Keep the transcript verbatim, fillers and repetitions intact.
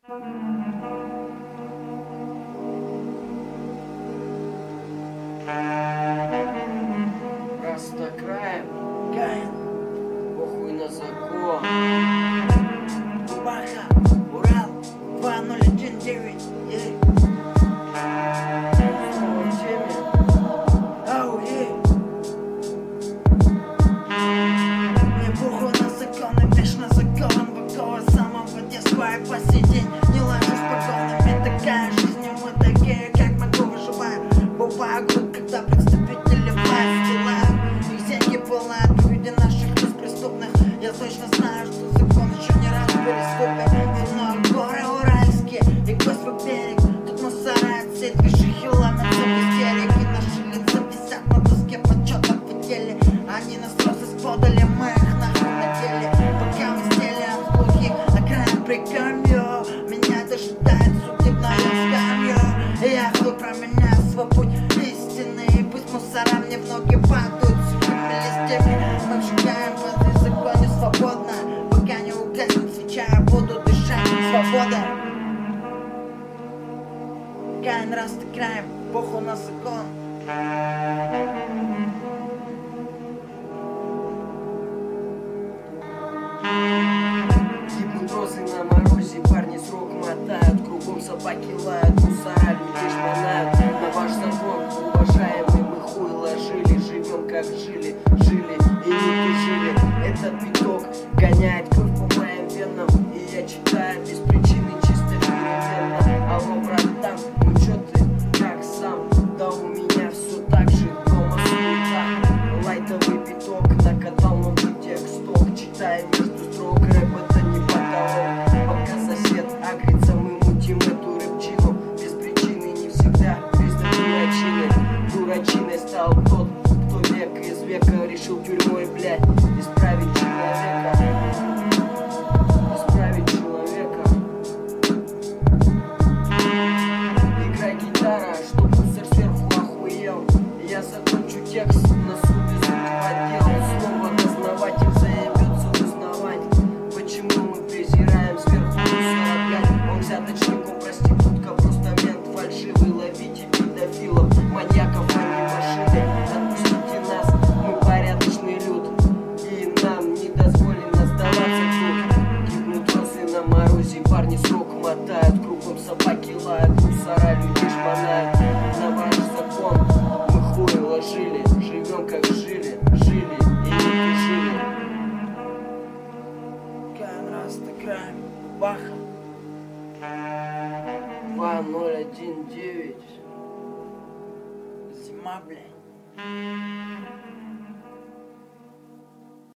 Раста краем, Гаин, похуй на закон. Баха, Урал, два ноль один девять. Снова в теме. Ау, е. Мне похуй на законы, вечно закован в оковы самого детства и по сей день не ложусь погонами. Такая жизнь, мы такие, как могу, выживаю. Бываю грудь, когда представители власти лают. Их деньги пылают в виде наших беспреступных. Я точно знаю, что закон еще не раз переступит. За мной горы уральские и кость в берег. Тут мусора от сеть, выше хилометров истерики. Наши лица висят на доске почетов в теле. Они нас просто подали, мы их нахуй надели. Пока мы стелим слухи на край прикормью. Меня дожидает судебная скамью. И я выпрямляю свой путь истины. И пусть мусора мне в ноги падают сухими листьями. Мы вжигаем под законе свободно. Пока не угаснет свеча, я буду дышать свобода. Гаин, Раста краем, похуй на закон. Гибнут розы на морозе, парни срок мотают. Кругом собаки лают, мусора людей шмонают. На ваш закон, уважаемый, мы хуй ложили. Живем как жили, жили и не жили. Этот биток гоняет кровь по моим венам. И я читаю без причины, чисто переменно. Алло, братан, ну чё ты, как сам? Да у меня все так же, дома суета. Лайтовый биток накатал новый тексток. Читаю между строк, рэп это не потолок. Пока сосед агрится, мы мутим эту рэпчину. Без причины не всегда признак дурачины. Дурачиной стал тот, кто век из века решил тюрьмой, блядь, исправить человека. Исправить человека. Играй гитара, чтоб мусор сверху охуел. Я закончу текст, на суде звук поддел. Снова дознаватель заебется узнавать, почему мы презираем сверху мусора, блядь. Он взяточник, он проститутка, просто мент фальшивый. Ловите педофилов, маньяков, а не машины. Отпустите нас, мы порядочный люд, и нам не дозволено сдаваться тут. Гибнут розы на морозе, парни срок мотают. Кругом собаки лают, мусора людей шмонают. На ваш закон мы хуй ложили. Живем как жили, жили и не жили. Гаин, Раста краем, Баха. Два ноль один девять. Зима, блядь.